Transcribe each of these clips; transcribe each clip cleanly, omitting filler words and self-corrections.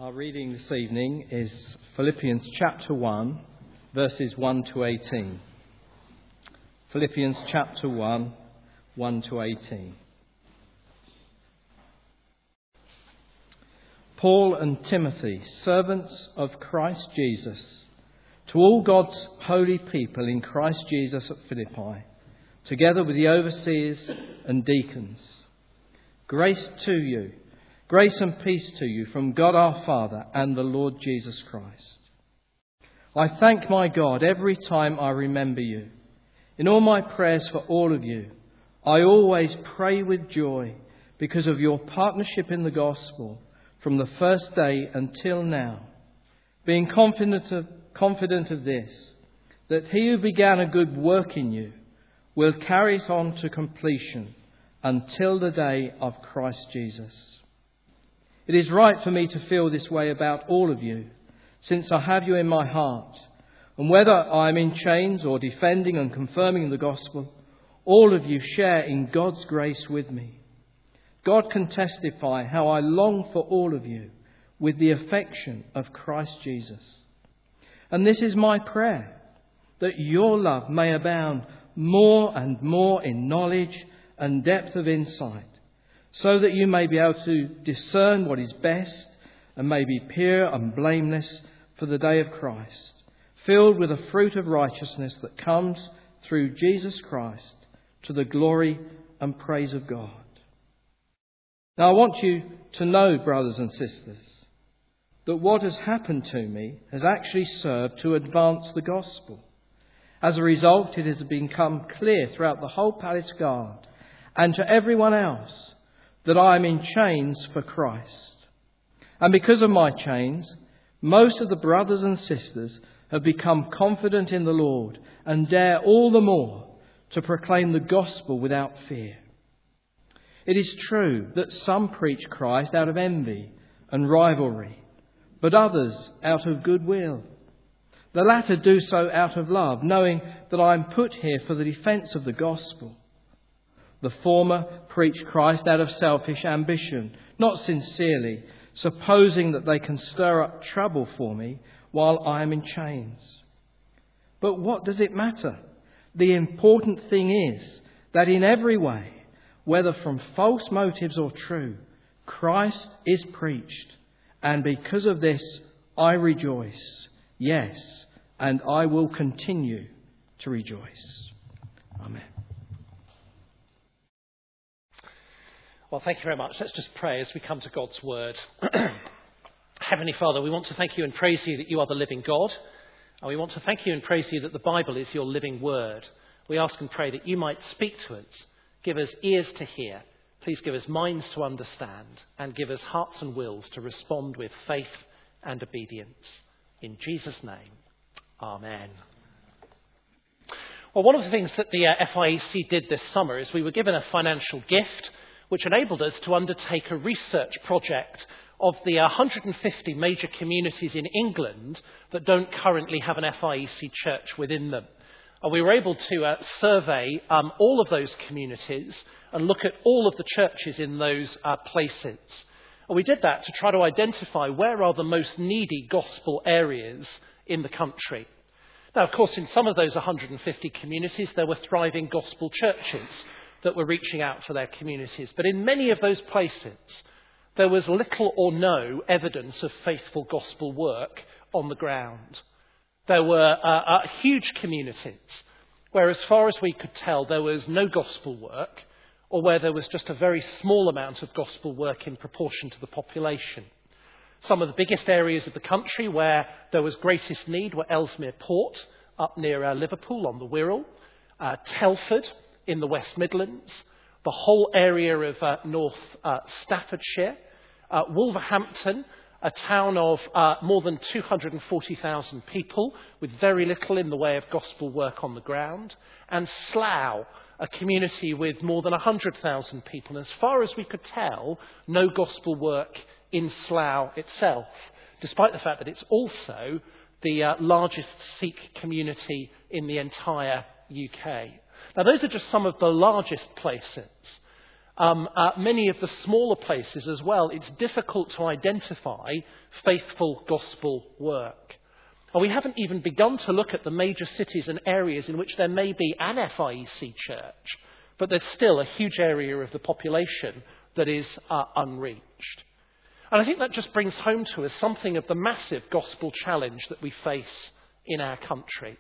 Our reading this evening is Philippians chapter 1, verses 1 to 18. Philippians chapter 1, 1 to 18. Paul and Timothy, servants of Christ Jesus, to all God's holy people in Christ Jesus at Philippi, together with the overseers and deacons. Grace to you. Grace and peace to you from God our Father and the Lord Jesus Christ. I thank my God every time I remember you. In all my prayers for all of you, I always pray with joy because of your partnership in the gospel from the first day until now, being confident of this, that he who began a good work in you will carry it on to completion until the day of Christ Jesus. It is right for me to feel this way about all of you, since I have you in my heart. And whether I am in chains or defending and confirming the gospel, all of you share in God's grace with me. God can testify how I long for all of you with the affection of Christ Jesus. And this is my prayer, that your love may abound more and more in knowledge and depth of insight, so that you may be able to discern what is best and may be pure and blameless for the day of Christ, filled with the fruit of righteousness that comes through Jesus Christ to the glory and praise of God. Now I want you to know, brothers and sisters, that what has happened to me has actually served to advance the gospel. As a result, it has become clear throughout the whole palace guard and to everyone else that I am in chains for Christ. And because of my chains, most of the brothers and sisters have become confident in the Lord and dare all the more to proclaim the gospel without fear. It is true that some preach Christ out of envy and rivalry, but others out of goodwill. The latter do so out of love, knowing that I am put here for the defence of the gospel. The former preach Christ out of selfish ambition, not sincerely, supposing that they can stir up trouble for me while I am in chains. But what does it matter? The important thing is that in every way, whether from false motives or true, Christ is preached. And because of this, I rejoice. Yes, and I will continue to rejoice. Amen. Well, thank you very much. Let's just pray as we come to God's word. Heavenly Father, we want to thank you and praise you that you are the living God. And we want to thank you and praise you that the Bible is your living word. We ask and pray that you might speak to us, give us ears to hear, please give us minds to understand, and give us hearts and wills to respond with faith and obedience. In Jesus' name, amen. Well, one of the things that the FIEC did this summer is we were given a financial gift which enabled us to undertake a research project of the 150 major communities in England that don't currently have an FIEC church within them. And we were able to survey all of those communities and look at all of the churches in those places. And we did that to try to identify where are the most needy gospel areas in the country. Now, of course, in some of those 150 communities, there were thriving gospel churches that were reaching out to their communities. But in many of those places, there was little or no evidence of faithful gospel work on the ground. There were huge communities where, as far as we could tell, there was no gospel work, or where there was just a very small amount of gospel work in proportion to the population. Some of the biggest areas of the country where there was greatest need were Ellesmere Port, up near Liverpool on the Wirral, Telford in the West Midlands, the whole area of North Staffordshire, Wolverhampton, a town of more than 240,000 people with very little in the way of gospel work on the ground, and Slough, a community with more than 100,000 people. And as far as we could tell, no gospel work in Slough itself, despite the fact that it's also the largest Sikh community in the entire UK. Now, those are just some of the largest places. many of the smaller places as well, it's difficult to identify faithful gospel work. And we haven't even begun to look at the major cities and areas in which there may be an FIEC church, but there's still a huge area of the population that is unreached. And I think that just brings home to us something of the massive gospel challenge that we face in our country.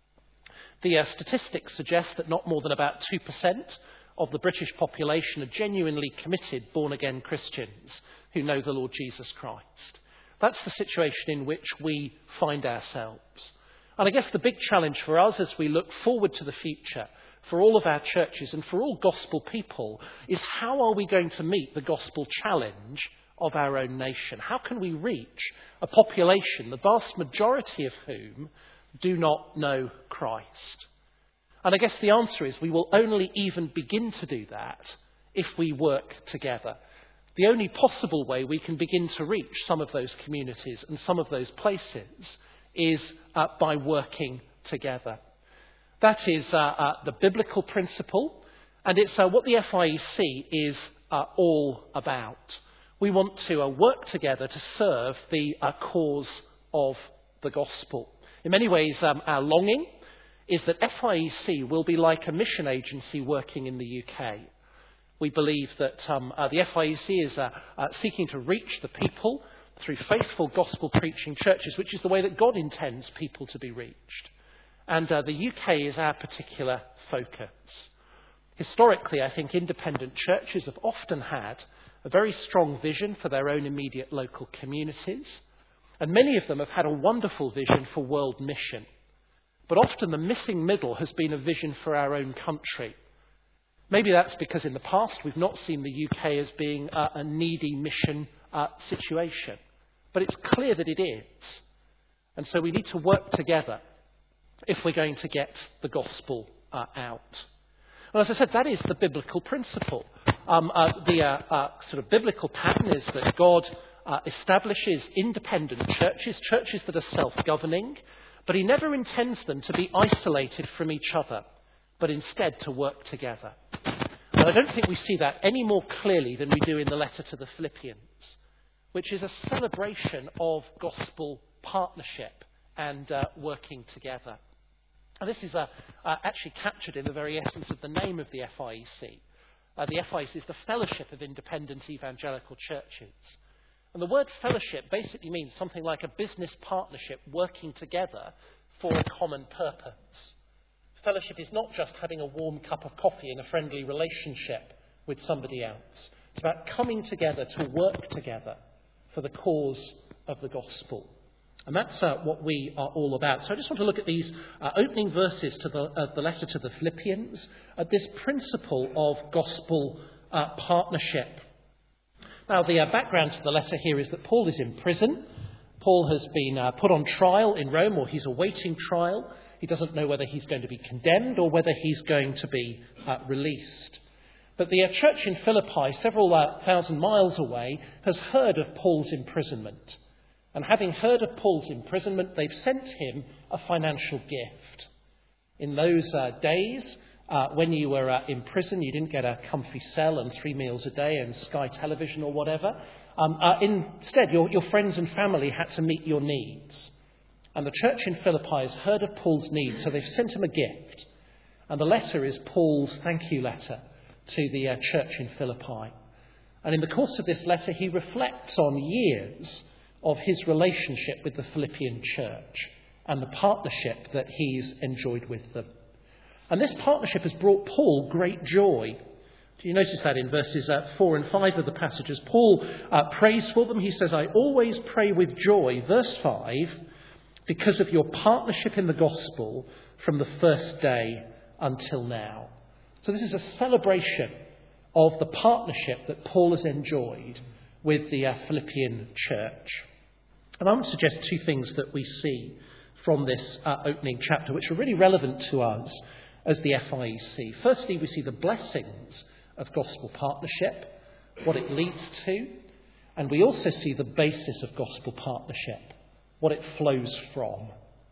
The statistics suggest that not more than about 2% of the British population are genuinely committed born-again Christians who know the Lord Jesus Christ. That's the situation in which we find ourselves. And I guess the big challenge for us as we look forward to the future, for all of our churches and for all gospel people, is how are we going to meet the gospel challenge of our own nation? How can we reach a population, the vast majority of whom do not know Christ? And I guess the answer is we will only even begin to do that if we work together. The only possible way we can begin to reach some of those communities and some of those places is by working together. That is the biblical principle, and it's what the FIEC is all about. We want to work together to serve the cause of the gospel. In many ways, our longing is that FIEC will be like a mission agency working in the UK. We believe that the FIEC is seeking to reach the people through faithful gospel-preaching churches, which is the way that God intends people to be reached. And the UK is our particular focus. Historically, I think independent churches have often had a very strong vision for their own immediate local communities, and many of them have had a wonderful vision for world mission. But often the missing middle has been a vision for our own country. Maybe that's because in the past we've not seen the UK as being a needy mission situation. But it's clear that it is. And so we need to work together if we're going to get the gospel out. And as I said, that is the biblical principle. The sort of biblical pattern is that God establishes independent churches, churches that are self-governing, but he never intends them to be isolated from each other, but instead to work together. And I don't think we see that any more clearly than we do in the letter to the Philippians, which is a celebration of gospel partnership and working together. And this is actually captured in the very essence of the name of the FIEC. The FIEC is the Fellowship of Independent Evangelical Churches. And the word fellowship basically means something like a business partnership working together for a common purpose. Fellowship is not just having a warm cup of coffee in a friendly relationship with somebody else. It's about coming together to work together for the cause of the gospel. And that's what we are all about. So I just want to look at these opening verses to the letter to the Philippians, at this principle of gospel partnership. Now, the background to the letter here is that Paul is in prison. Paul has been put on trial in Rome, or he's awaiting trial. He doesn't know whether he's going to be condemned or whether he's going to be released. But the church in Philippi, several thousand miles away, has heard of Paul's imprisonment. And having heard of Paul's imprisonment, they've sent him a financial gift. In those days, when you were in prison, you didn't get a comfy cell and 3 meals a day and Sky Television or whatever. Instead, your friends and family had to meet your needs. And the church in Philippi has heard of Paul's needs, so they've sent him a gift. And the letter is Paul's thank you letter to the church in Philippi. And in the course of this letter, he reflects on years of his relationship with the Philippian church and the partnership that he's enjoyed with them. And this partnership has brought Paul great joy. Do you notice that in verses 4 and 5 of the passages? Paul prays for them. He says, I always pray with joy, verse 5, because of your partnership in the gospel from the first day until now. So this is a celebration of the partnership that Paul has enjoyed with the Philippian church. And I want to suggest 2 things that we see from this opening chapter, which are really relevant to us as the FIEC. Firstly, we see the blessings of gospel partnership, what it leads to, and we also see the basis of gospel partnership, what it flows from.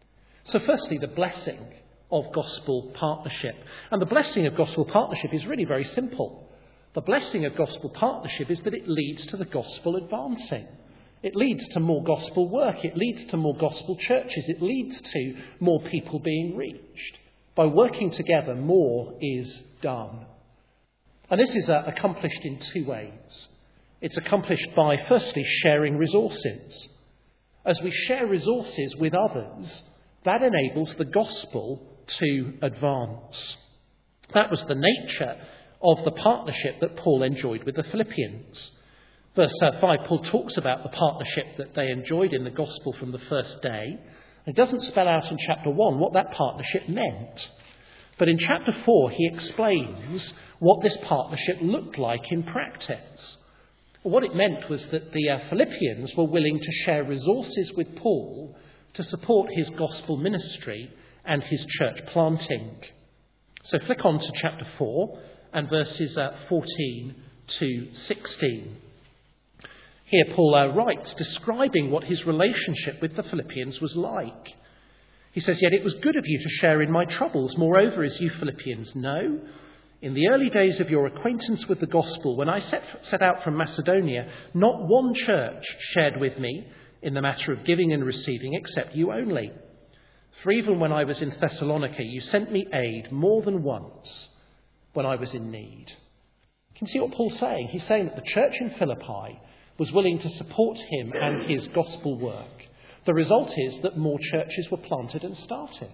So firstly, the blessing of gospel partnership. And the blessing of gospel partnership is really very simple. The blessing of gospel partnership is that it leads to the gospel advancing. It leads to more gospel work. It leads to more gospel churches. It leads to more people being reached. By working together, more is done. And this is accomplished in two ways. It's accomplished by, firstly, sharing resources. As we share resources with others, that enables the gospel to advance. That was the nature of the partnership that Paul enjoyed with the Philippians. Verse 5, Paul talks about the partnership that they enjoyed in the gospel from the first day. It doesn't spell out in chapter 1 what that partnership meant. But in chapter 4, he explains what this partnership looked like in practice. What it meant was that the Philippians were willing to share resources with Paul to support his gospel ministry and his church planting. So flick on to chapter 4 and verses 14 to 16. Here Paul writes, describing what his relationship with the Philippians was like. He says, "Yet it was good of you to share in my troubles. Moreover, as you Philippians know, in the early days of your acquaintance with the gospel, when I set out from Macedonia, not one church shared with me in the matter of giving and receiving, except you only. For even when I was in Thessalonica, you sent me aid more than once when I was in need." Can you see what Paul's saying? He's saying that the church in Philippi was willing to support him and his gospel work. The result is that more churches were planted and started.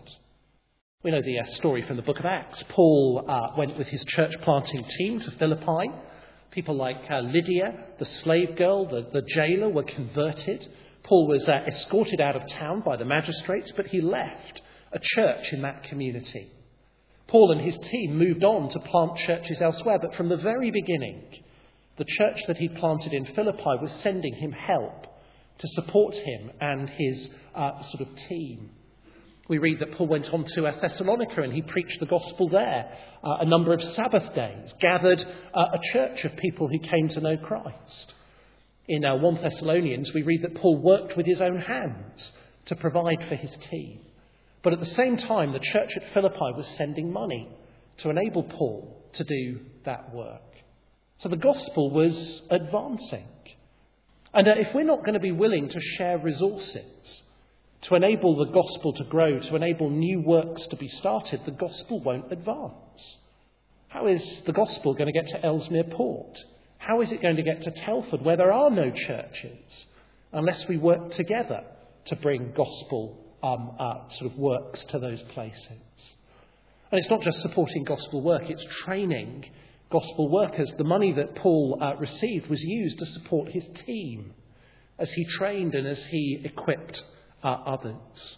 We know the story from the book of Acts. Paul went with his church planting team to Philippi. People like Lydia, the slave girl, the jailer, were converted. Paul was escorted out of town by the magistrates, but he left a church in that community. Paul and his team moved on to plant churches elsewhere, but from the very beginning, the church that he planted in Philippi was sending him help to support him and his sort of team. We read that Paul went on to Thessalonica and he preached the gospel there. A number of Sabbath days, gathered a church of people who came to know Christ. In 1 Thessalonians, we read that Paul worked with his own hands to provide for his team. But at the same time, the church at Philippi was sending money to enable Paul to do that work. So the gospel was advancing. And if we're not going to be willing to share resources to enable the gospel to grow, to enable new works to be started, the gospel won't advance. How is the gospel going to get to Ellesmere Port? How is it going to get to Telford, where there are no churches, unless we work together to bring gospel sort of works to those places? And it's not just supporting gospel work, it's training gospel workers. The money that Paul received was used to support his team as he trained and as he equipped others.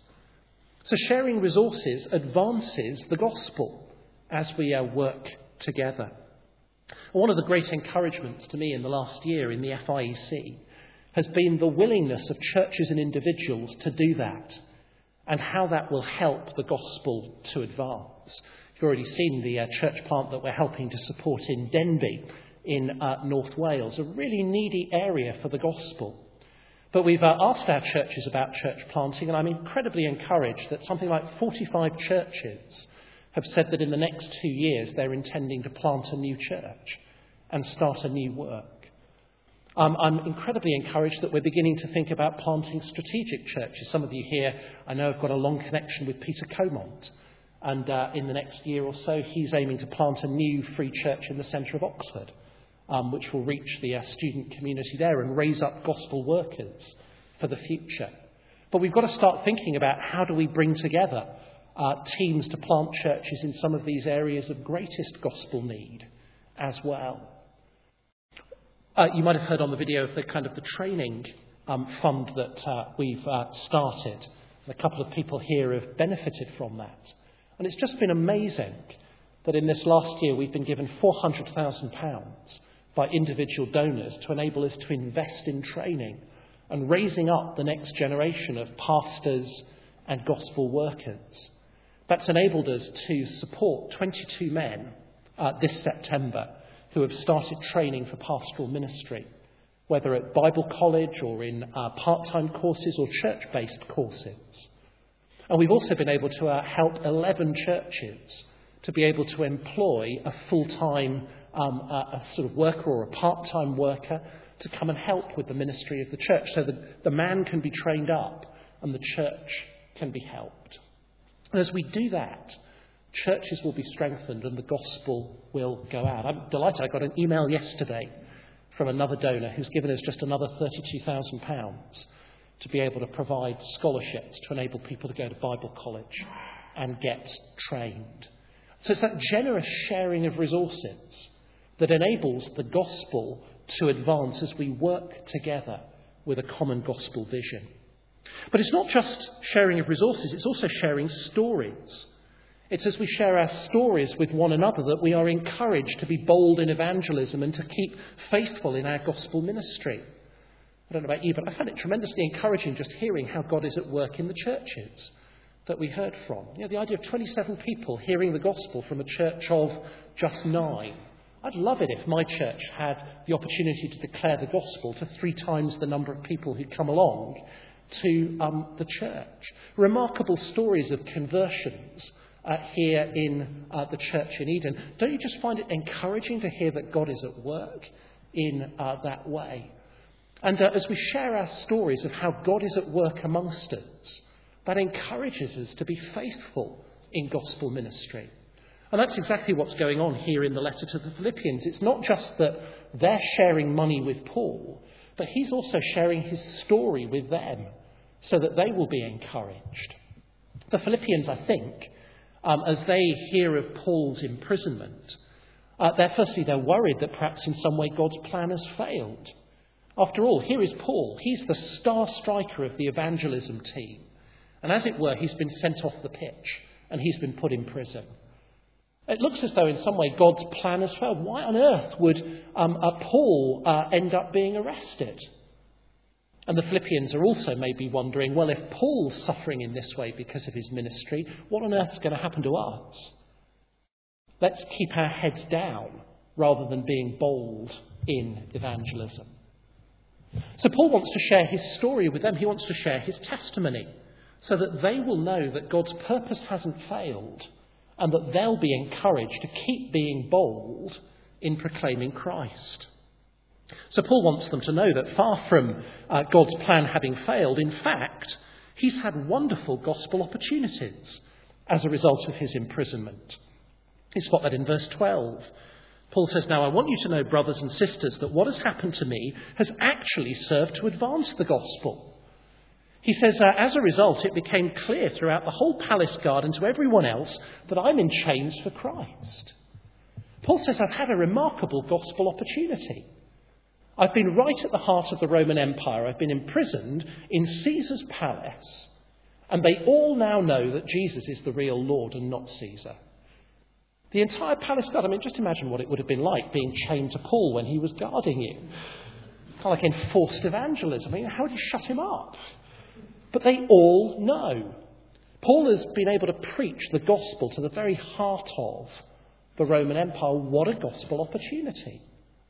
So sharing resources advances the gospel as we work together. One of the great encouragements to me in the last year in the FIEC has been the willingness of churches and individuals to do that, and how that will help the gospel to advance. You've already seen the church plant that we're helping to support in Denbigh in North Wales, a really needy area for the gospel. But we've asked our churches about church planting, and I'm incredibly encouraged that something like 45 churches have said that in the next 2 years they're intending to plant a new church and start a new work. I'm incredibly encouraged that we're beginning to think about planting strategic churches. Some of you here, I know, have got a long connection with Peter Comont. And in the next year or so, he's aiming to plant a new free church in the centre of Oxford, which will reach the student community there and raise up gospel workers for the future. But we've got to start thinking about how do we bring together teams to plant churches in some of these areas of greatest gospel need as well. You might have heard on the video of the training fund that we've started. A couple of people here have benefited from that. And it's just been amazing that in this last year we've been given £400,000 by individual donors to enable us to invest in training and raising up the next generation of pastors and gospel workers. That's enabled us to support 22 men this September who have started training for pastoral ministry, whether at Bible college or in part-time courses or church-based courses. And we've also been able to help 11 churches to be able to employ a full-time a sort of worker or a part-time worker to come and help with the ministry of the church so that the man can be trained up and the church can be helped. And as we do that, churches will be strengthened and the gospel will go out. I'm delighted. I got an email yesterday from another donor who's given us just another £32,000 to be able to provide scholarships to enable people to go to Bible college and get trained. So it's that generous sharing of resources that enables the gospel to advance as we work together with a common gospel vision. But it's not just sharing of resources, it's also sharing stories. It's as we share our stories with one another that we are encouraged to be bold in evangelism and to keep faithful in our gospel ministry. I don't know about you, but I found it tremendously encouraging just hearing how God is at work in the churches that we heard from. You know, the idea of 27 people hearing the gospel from a church of just 9. I'd love it if my church had the opportunity to declare the gospel to 3 times the number of people who'd come along to the church. Remarkable stories of conversions here in the church in Eden. Don't you just find it encouraging to hear that God is at work in that way? And as we share our stories of how God is at work amongst us, that encourages us to be faithful in gospel ministry. And that's exactly what's going on here in the letter to the Philippians. It's not just that they're sharing money with Paul, but he's also sharing his story with them so that they will be encouraged. The Philippians, I think, as they hear of Paul's imprisonment, they're worried that perhaps in some way God's plan has failed. After all, here is Paul. He's the star striker of the evangelism team. And as it were, he's been sent off the pitch and he's been put in prison. It looks as though in some way God's plan has failed. Why on earth would Paul end up being arrested? And the Philippians are also maybe wondering, well, if Paul's suffering in this way because of his ministry, what on earth is going to happen to us? Let's keep our heads down rather than being bold in evangelism. So Paul wants to share his story with them. He wants to share his testimony so that they will know that God's purpose hasn't failed and that they'll be encouraged to keep being bold in proclaiming Christ. So Paul wants them to know that far from God's plan having failed, in fact, he's had wonderful gospel opportunities as a result of his imprisonment. You spot that in verse 12. Paul says, "Now I want you to know, brothers and sisters, that what has happened to me has actually served to advance the gospel." He says, as a result, it became clear throughout the whole palace guard and to everyone else that I'm in chains for Christ. Paul says, I've had a remarkable gospel opportunity. I've been right at the heart of the Roman Empire. I've been imprisoned in Caesar's palace. And they all now know that Jesus is the real Lord and not Caesar. The entire palace guard, I mean, just imagine what it would have been like being chained to Paul when he was guarding you. Kind of like enforced evangelism. I mean, how would you shut him up? But they all know. Paul has been able to preach the gospel to the very heart of the Roman Empire. What a gospel opportunity.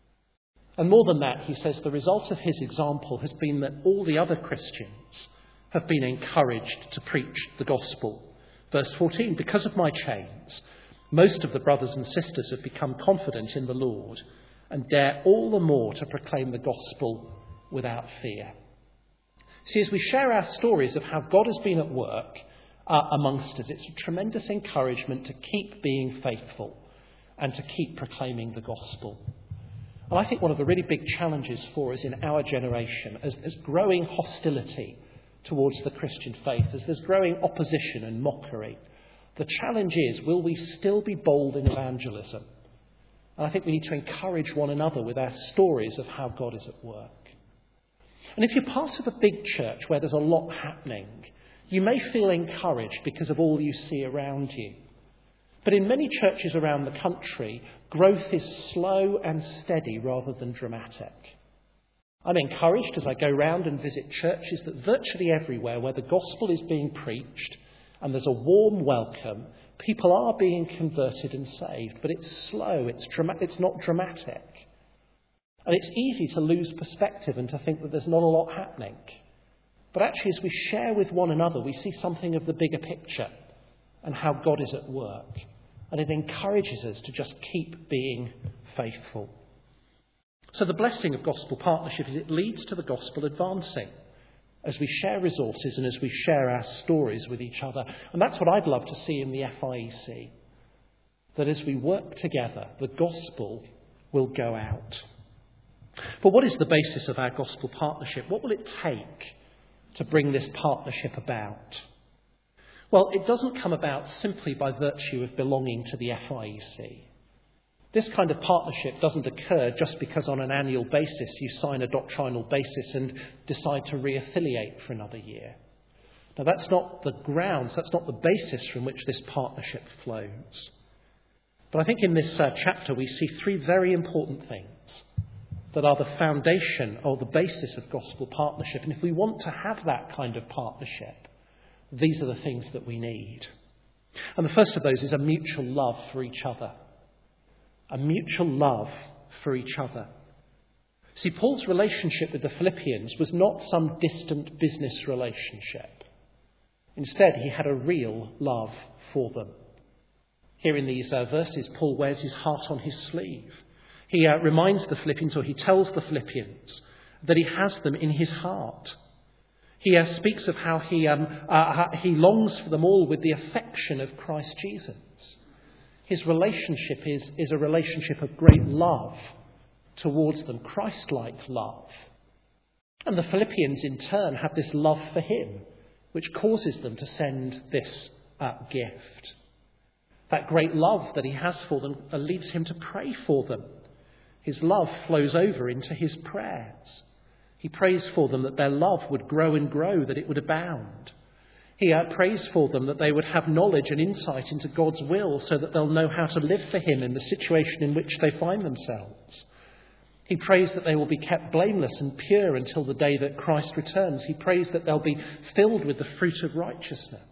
And more than that, he says the result of his example has been that all the other Christians have been encouraged to preach the gospel. Verse 14, because of my chains, most of the brothers and sisters have become confident in the Lord and dare all the more to proclaim the gospel without fear. See, as we share our stories of how God has been at work amongst us, it's a tremendous encouragement to keep being faithful and to keep proclaiming the gospel. And I think one of the really big challenges for us in our generation, as there's growing hostility towards the Christian faith, as there's growing opposition and mockery, the challenge is, will we still be bold in evangelism? And I think we need to encourage one another with our stories of how God is at work. And if you're part of a big church where there's a lot happening, you may feel encouraged because of all you see around you. But in many churches around the country, growth is slow and steady rather than dramatic. I'm encouraged as I go round and visit churches that virtually everywhere where the gospel is being preached and there's a warm welcome, people are being converted and saved. But it's slow, it's not dramatic. And it's easy to lose perspective and to think that there's not a lot happening. But actually, as we share with one another, we see something of the bigger picture and how God is at work. And it encourages us to just keep being faithful. So the blessing of gospel partnership is it leads to the gospel advancing as we share resources and as we share our stories with each other. And that's what I'd love to see in the FIEC. That as we work together, the gospel will go out. But what is the basis of our gospel partnership? What will it take to bring this partnership about? Well, it doesn't come about simply by virtue of belonging to the FIEC. This kind of partnership doesn't occur just because on an annual basis you sign a doctrinal basis and decide to re-affiliate for another year. Now, that's not the grounds, that's not the basis from which this partnership flows. But I think in this chapter we see three very important things that are the foundation or the basis of gospel partnership. And if we want to have that kind of partnership, these are the things that we need. And the first of those is a mutual love for each other. A mutual love for each other. See, Paul's relationship with the Philippians was not some distant business relationship. Instead, he had a real love for them. Here in these verses, Paul wears his heart on his sleeve. He reminds the Philippians, or he tells the Philippians, that he has them in his heart. He speaks of how he longs for them all with the affection of Christ Jesus. His relationship is a relationship of great love towards them, Christ-like love. And the Philippians in turn have this love for him, which causes them to send this gift. That great love that he has for them leads him to pray for them. His love flows over into his prayers. He prays for them that their love would grow and grow, that it would abound. He prays for them that they would have knowledge and insight into God's will so that they'll know how to live for him in the situation in which they find themselves. He prays that they will be kept blameless and pure until the day that Christ returns. He prays that they'll be filled with the fruit of righteousness.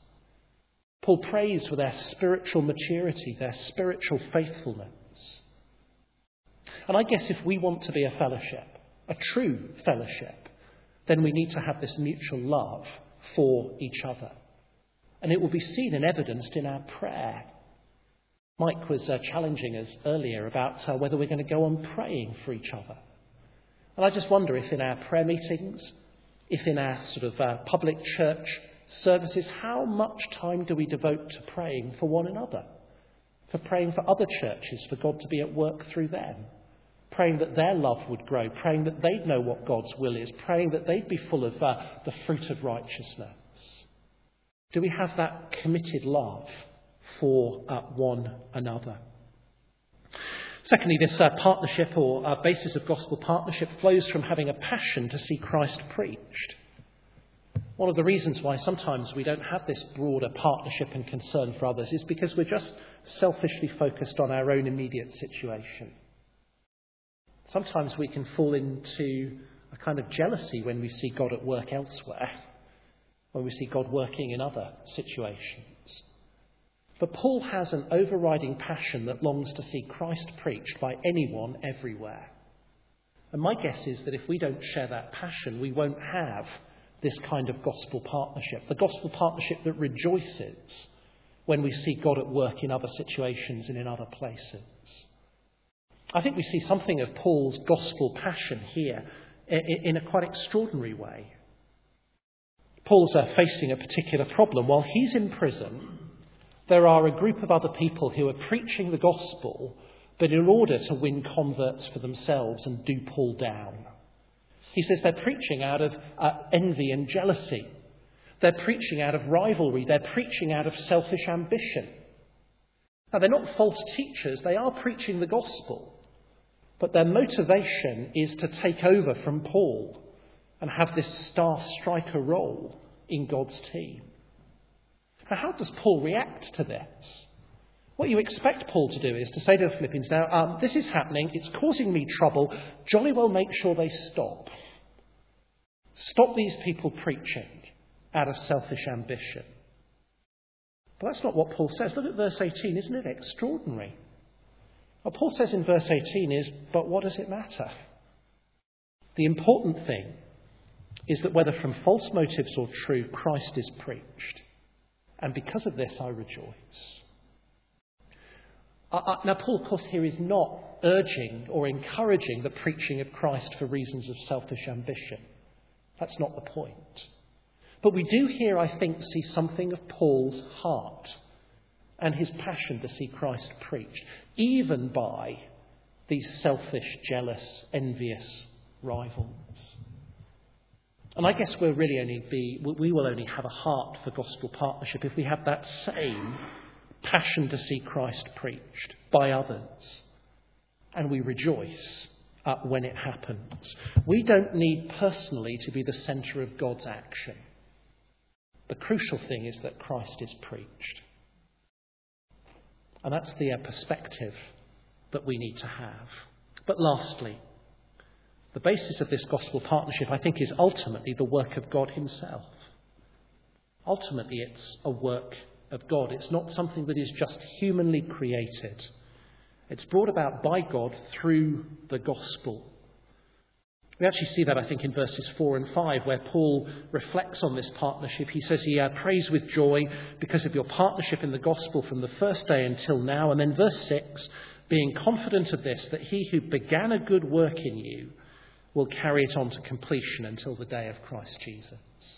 Paul prays for their spiritual maturity, their spiritual faithfulness. And I guess if we want to be a fellowship, a true fellowship, then we need to have this mutual love for each other. And it will be seen and evidenced in our prayer. Mike was challenging us earlier about whether we're going to go on praying for each other. And I just wonder if in our prayer meetings, if in our sort of public church services, how much time do we devote to praying for one another? For praying for other churches, for God to be at work through them? Praying that their love would grow, praying that they'd know what God's will is, praying that they'd be full of the fruit of righteousness. Do we have that committed love for one another? Secondly, this partnership or basis of gospel partnership flows from having a passion to see Christ preached. One of the reasons why sometimes we don't have this broader partnership and concern for others is because we're just selfishly focused on our own immediate situation. Sometimes we can fall into a kind of jealousy when we see God at work elsewhere, when we see God working in other situations. But Paul has an overriding passion that longs to see Christ preached by anyone everywhere. And my guess is that if we don't share that passion, we won't have this kind of gospel partnership, the gospel partnership that rejoices when we see God at work in other situations and in other places. I think we see something of Paul's gospel passion here in a quite extraordinary way. Paul's facing a particular problem. While he's in prison, there are a group of other people who are preaching the gospel, but in order to win converts for themselves and do Paul down. He says they're preaching out of envy and jealousy. They're preaching out of rivalry. They're preaching out of selfish ambition. Now, they're not false teachers. They are preaching the gospel. But their motivation is to take over from Paul and have this star striker role in God's team. Now, how does Paul react to this? What you expect Paul to do is to say to the Philippians, now, this is happening, it's causing me trouble, jolly well make sure they stop. Stop these people preaching out of selfish ambition. But that's not what Paul says. Look at verse 18, isn't it extraordinary? What Paul says in verse 18 is, but what does it matter? The important thing is that whether from false motives or true, Christ is preached. And because of this, I rejoice. Now, Paul, of course, here is not urging or encouraging the preaching of Christ for reasons of selfish ambition. That's not the point. But we do here, I think, see something of Paul's heart and his passion to see Christ preached, even by these selfish, jealous, envious rivals. And I guess we will only have a heart for gospel partnership if we have that same passion to see Christ preached by others, and we rejoice when it happens. We don't need personally to be the centre of God's action. The crucial thing is that Christ is preached. And that's the perspective that we need to have. But lastly, the basis of this gospel partnership, I think, is ultimately the work of God himself. Ultimately, it's a work of God. It's not something that is just humanly created. It's brought about by God through the gospel. We actually see that, I think, in verses 4 and 5, where Paul reflects on this partnership. He says he prays with joy because of your partnership in the gospel from the first day until now. And then verse 6, being confident of this, that he who began a good work in you will carry it on to completion until the day of Christ Jesus.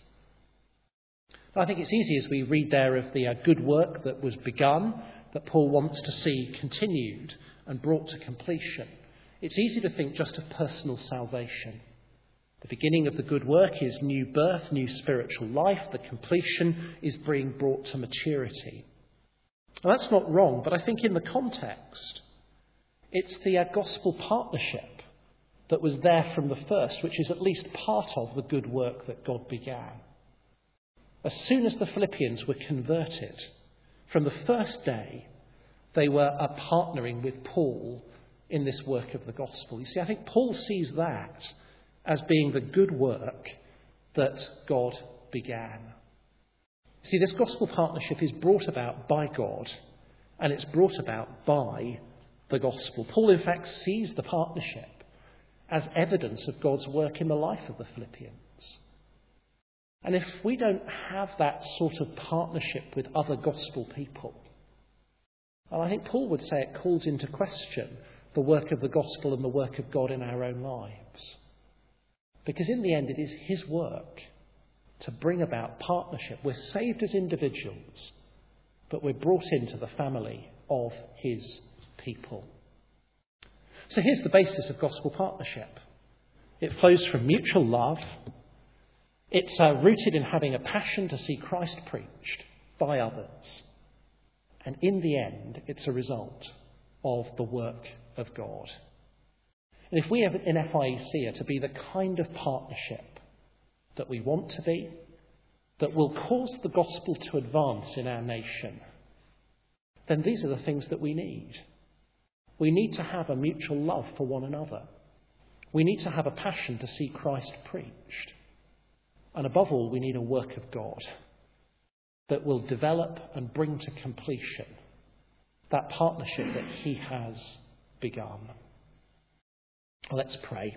I think it's easy as we read there of the good work that was begun, that Paul wants to see continued and brought to completion. It's easy to think just of personal salvation. The beginning of the good work is new birth, new spiritual life. The completion is being brought to maturity. Well, that's not wrong, but I think in the context, it's the gospel partnership that was there from the first, which is at least part of the good work that God began. As soon as the Philippians were converted, from the first day, they were partnering with Paul in this work of the gospel. You see, I think Paul sees that as being the good work that God began. See, this gospel partnership is brought about by God, and it's brought about by the gospel. Paul, in fact, sees the partnership as evidence of God's work in the life of the Philippians. And if we don't have that sort of partnership with other gospel people, well, I think Paul would say it calls into question the work of the gospel and the work of God in our own lives. Because in the end, it is his work to bring about partnership. We're saved as individuals, but we're brought into the family of his people. So here's the basis of gospel partnership. It flows from mutual love. It's rooted in having a passion to see Christ preached by others. And in the end, it's a result of the work of God. And if we in FIEC are to be the kind of partnership that we want to be, that will cause the gospel to advance in our nation, then these are the things that we need. We need to have a mutual love for one another. We need to have a passion to see Christ preached. And above all, we need a work of God that will develop and bring to completion that partnership that he has begun. Let's pray.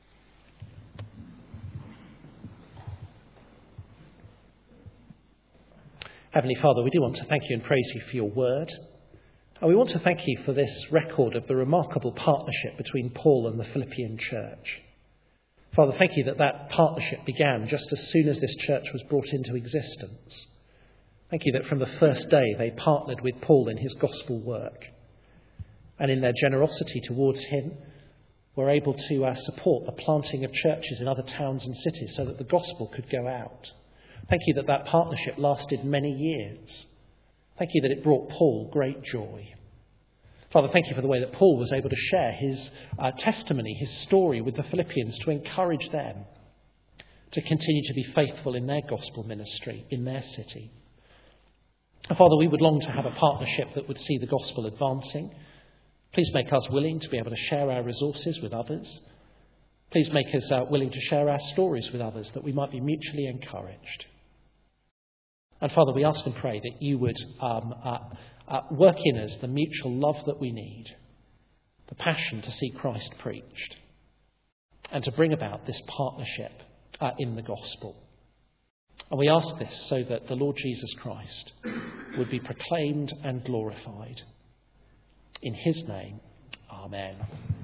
Heavenly Father, we do want to thank you and praise you for your word. And we want to thank you for this record of the remarkable partnership between Paul and the Philippian church. Father, thank you that partnership began just as soon as this church was brought into existence. Thank you that from the first day they partnered with Paul in his gospel work. And in their generosity towards him, were able to support the planting of churches in other towns and cities so that the gospel could go out. Thank you that partnership lasted many years. Thank you that it brought Paul great joy. Father, thank you for the way that Paul was able to share his testimony, his story with the Philippians to encourage them to continue to be faithful in their gospel ministry in their city. And Father, we would long to have a partnership that would see the gospel advancing. Please make us willing to be able to share our resources with others. Please make us willing to share our stories with others that we might be mutually encouraged. And Father, we ask and pray that you would work in us the mutual love that we need, the passion to see Christ preached, and to bring about this partnership in the gospel. And we ask this so that the Lord Jesus Christ would be proclaimed and glorified. In his name, amen.